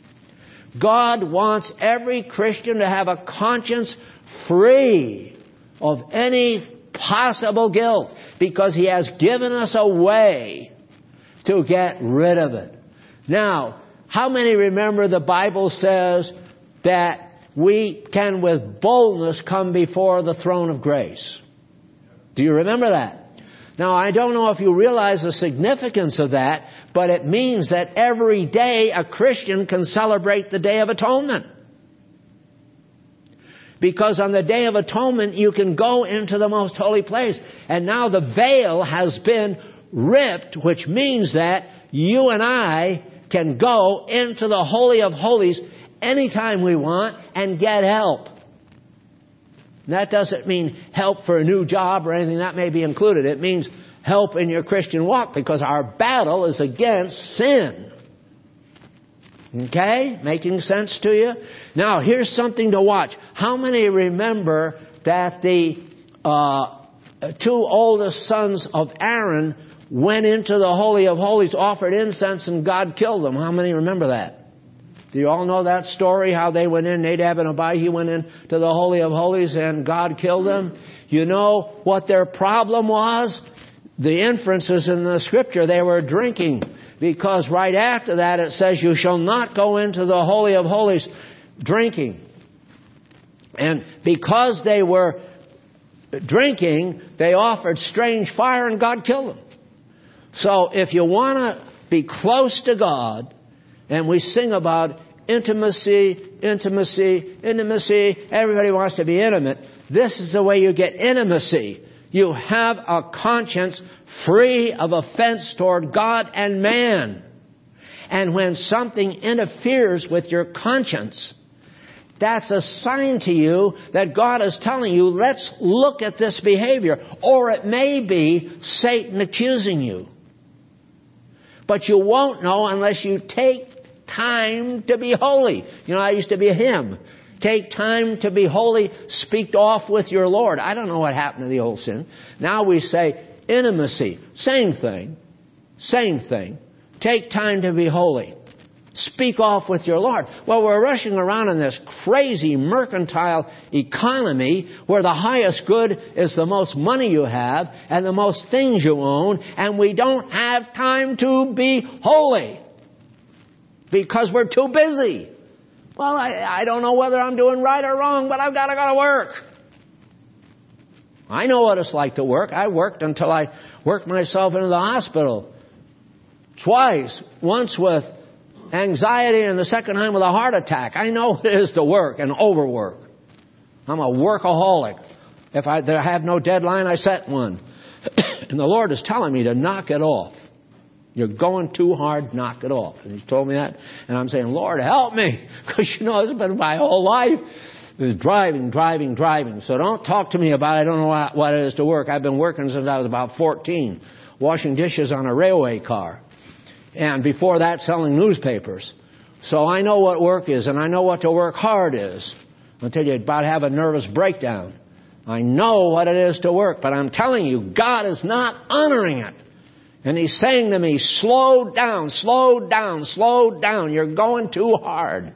God wants every Christian to have a conscience free of any possible guilt, because He has given us a way to get rid of it. Now, how many remember the Bible says that we can with boldness come before the throne of grace? Do you remember that? Now, I don't know if you realize the significance of that, but it means that every day a Christian can celebrate the Day of Atonement. Because on the Day of Atonement, you can go into the most holy place. And now the veil has been ripped, which means that you and I can go into the Holy of Holies anytime we want and get help. That doesn't mean help for a new job or anything. That may be included. It means help in your Christian walk, because our battle is against sin. Okay? Making sense to you? Now, here's something to watch. How many remember that the uh, two oldest sons of Aaron went into the Holy of Holies, offered incense, and God killed them. How many remember that? Do you all know that story, how they went in, Nadab and Abihu went into the Holy of Holies and God killed them? You know what their problem was? The inferences in the Scripture, they were drinking. Because right after that it says, you shall not go into the Holy of Holies drinking. And because they were drinking, they offered strange fire and God killed them. So if you want to be close to God, and we sing about intimacy, intimacy, intimacy, everybody wants to be intimate, this is the way you get intimacy. You have a conscience free of offense toward God and man. And when something interferes with your conscience, that's a sign to you that God is telling you, let's look at this behavior. Or it may be Satan accusing you. But you won't know unless you take time to be holy. You know, I used to be a hymn. Take time to be holy, speak off with your Lord. I don't know what happened to the old sin. Now we say intimacy. Same thing. Same thing. Take time to be holy. Speak off with your Lord. Well, we're rushing around in this crazy mercantile economy where the highest good is the most money you have and the most things you own, and we don't have time to be holy because we're too busy. Well, I, I don't know whether I'm doing right or wrong, but I've got to go to work. I know what it's like to work. I worked until I worked myself into the hospital twice, once with anxiety and the second time with a heart attack. I know what it is to work and overwork. I'm a workaholic. If I, I have no deadline, I set one. And the Lord is telling me to knock it off. You're going too hard, knock it off. And He's told me that. And I'm saying, Lord, help me. Because you know, this has been my whole life. It's driving, driving, driving. So don't talk to me about it. I don't know what, what it is to work. I've been working since I was about fourteen. Washing dishes on a railway car. And before that, selling newspapers. So I know what work is, and I know what to work hard is. Until you about have a nervous breakdown. I know what it is to work, but I'm telling you, God is not honoring it. And He's saying to me, slow down, slow down, slow down. You're going too hard.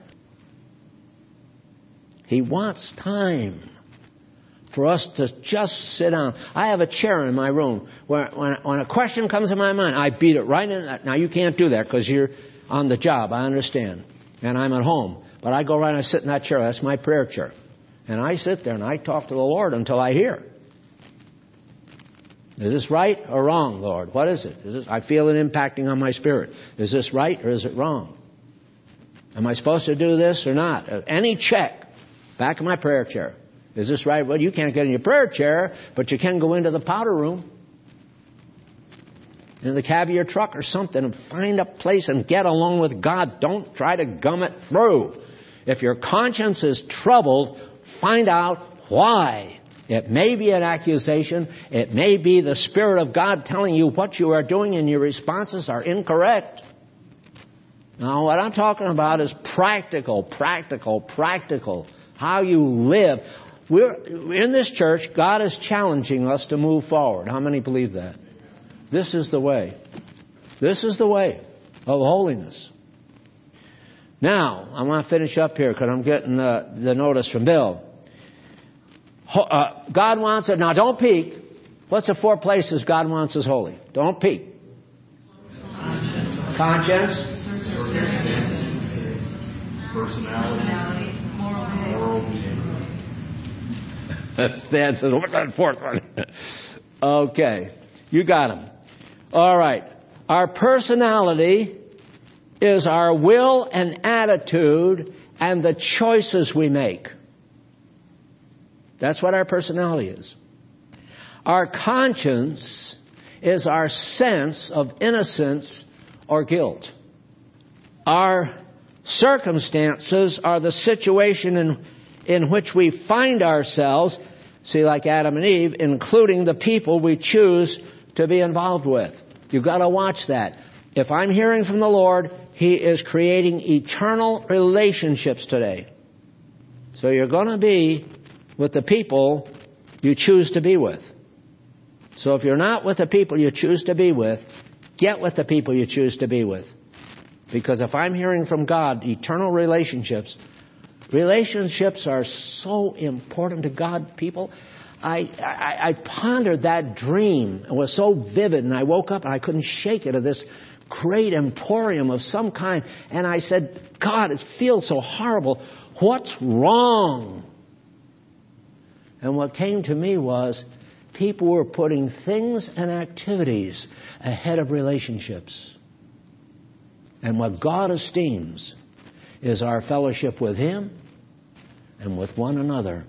He wants time for us to just sit down. I have a chair in my room where when, when a question comes in my mind, I beat it right in. Now, you can't do that because you're on the job. I understand. And I'm at home. But I go right and I sit in that chair. That's my prayer chair. And I sit there and I talk to the Lord until I hear. Is this right or wrong, Lord? What is it? Is this, I feel it impacting on my spirit. Is this right or is it wrong? Am I supposed to do this or not? Any check. Back in my prayer chair. Is this right? Well, you can't get in your prayer chair, but you can go into the powder room, in the cab of your truck or something, and find a place and get along with God. Don't try to gum it through. If your conscience is troubled, find out why. It may be an accusation. It may be the Spirit of God telling you what you are doing and your responses are incorrect. Now, what I'm talking about is practical, practical, practical. How you live. We're, in this church, God is challenging us to move forward. How many believe that? This is the way. This is the way of holiness. Now, I want to finish up here because I'm getting uh, the notice from Bill. Ho- uh, God wants it. Now, don't peek. What's the four places God wants us holy? Don't peek. Conscience. Conscience. Personality. Moral behavior. That's the answer. What's that fourth one? Okay. You got them. All right. Our personality is our will and attitude and the choices we make. That's what our personality is. Our conscience is our sense of innocence or guilt. Our circumstances are the situation in, in which we find ourselves, see, like Adam and Eve, including the people we choose to be involved with. You've got to watch that. If I'm hearing from the Lord, He is creating eternal relationships today. So you're going to be with the people you choose to be with. So if you're not with the people you choose to be with, get with the people you choose to be with. Because if I'm hearing from God, eternal relationships, relationships are so important to God, people. I, I, I pondered that dream. It was so vivid, and I woke up and I couldn't shake it, of this great emporium of some kind. And I said, God, it feels so horrible. What's wrong? And what came to me was people were putting things and activities ahead of relationships. And what God esteems is our fellowship with Him and with one another.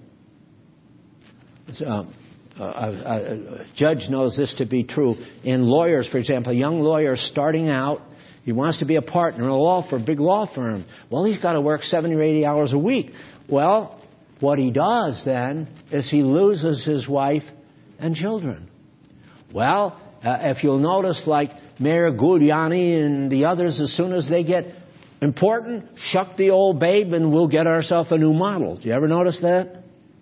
Uh, uh, a judge knows this to be true. In lawyers, for example, a young lawyer starting out, he wants to be a partner in a law firm, big law firm. Well, he's got to work seventy or eighty hours a week. Well, what he does then is he loses his wife and children. Well, uh, if you'll notice, like Mayor Giuliani and the others, as soon as they get important, shuck the old babe and we'll get ourselves a new model. Do you ever notice that?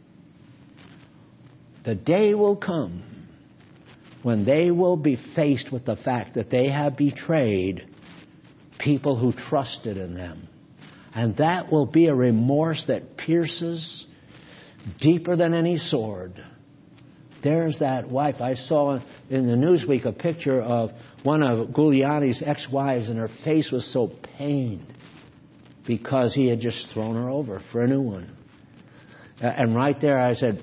The day will come when they will be faced with the fact that they have betrayed people who trusted in them. And that will be a remorse that pierces deeper than any sword. There's that wife. I saw in the Newsweek a picture of one of Giuliani's ex-wives, and her face was so pained because he had just thrown her over for a new one. And right there I said,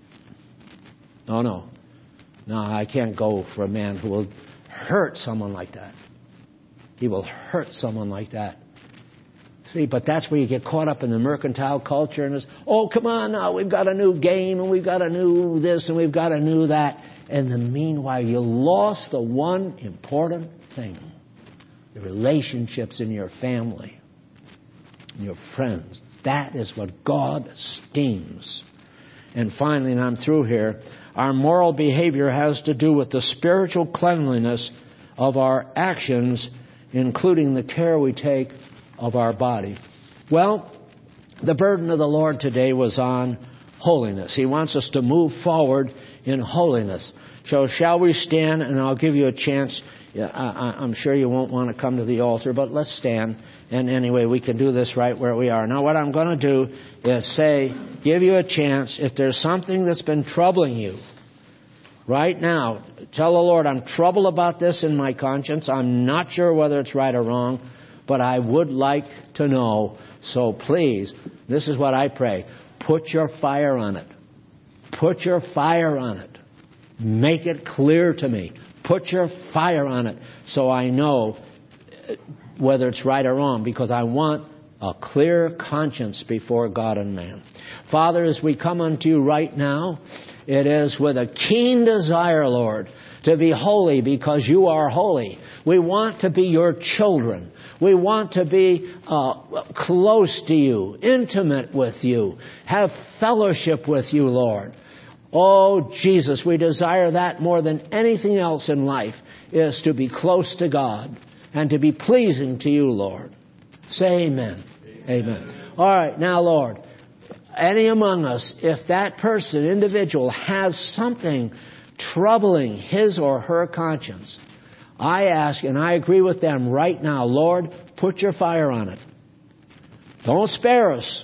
no, no. No, I can't go for a man who will hurt someone like that. He will hurt someone like that. See, but that's where you get caught up in the mercantile culture and it's, oh, come on now, we've got a new game and we've got a new this and we've got a new that. And in the meanwhile, you lost the one important thing. The relationships in your family, and your friends. That is what God esteems. And finally, and I'm through here, our moral behavior has to do with the spiritual cleanliness of our actions, including the care we take of our body. Well, the burden of the Lord today was on holiness. He wants us to move forward in holiness. So shall we stand? And I'll give you a chance. I, I'm sure you won't want to come to the altar, but let's stand. And anyway, we can do this right where we are. Now, what I'm going to do is say, give you a chance. If there's something that's been troubling you right now, tell the Lord, I'm troubled about this in my conscience. I'm not sure whether it's right or wrong, but I would like to know. So please, this is what I pray. Put your fire on it. Put your fire on it. Make it clear to me. Put your fire on it so I know whether it's right or wrong, because I want a clear conscience before God and man. Father, as we come unto you right now, it is with a keen desire, Lord, to be holy because you are holy. We want to be your children. We want to be uh, close to you, intimate with you, have fellowship with you, Lord. Oh, Jesus, we desire that more than anything else in life, is to be close to God and to be pleasing to you, Lord. Say amen. Amen. Amen. All right, now, Lord, any among us, if that person, individual, has something troubling his or her conscience, I ask, and I agree with them right now, Lord, put your fire on it. Don't spare us.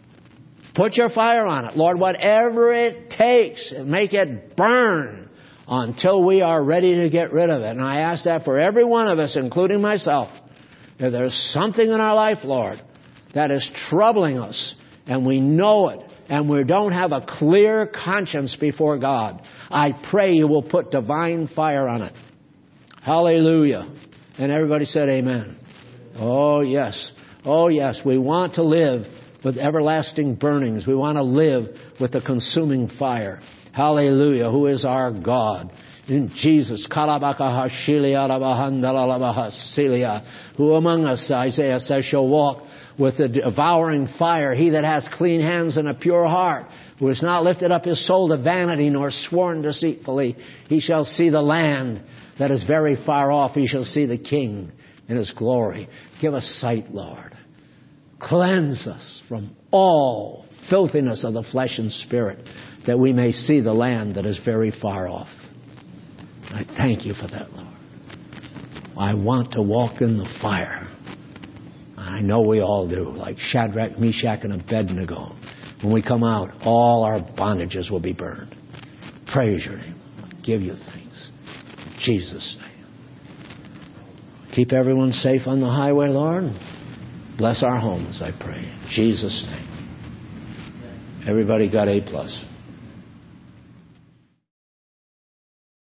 Put your fire on it, Lord, whatever it takes, make it burn until we are ready to get rid of it. And I ask that for every one of us, including myself. If there's something in our life, Lord, that is troubling us, and we know it, and we don't have a clear conscience before God, I pray you will put divine fire on it. Hallelujah. And everybody said amen. Oh, yes. Oh, yes. We want to live with everlasting burnings. We want to live with the consuming fire. Hallelujah. Who is our God? In Jesus. Who among us, Isaiah says, shall walk with the devouring fire? He that hath clean hands and a pure heart, who has not lifted up his soul to vanity, nor sworn deceitfully, he shall see the land that is very far off. He shall see the King in his glory. Give us sight, Lord. Cleanse us from all filthiness of the flesh and spirit, that we may see the land that is very far off. I thank you for that, Lord. I want to walk in the fire. I know we all do, like Shadrach, Meshach, and Abednego. When we come out, all our bondages will be burned. Praise your name. I give you thanks. In Jesus' name. Keep everyone safe on the highway, Lord. Bless our homes, I pray. In Jesus' name. Everybody got A plus.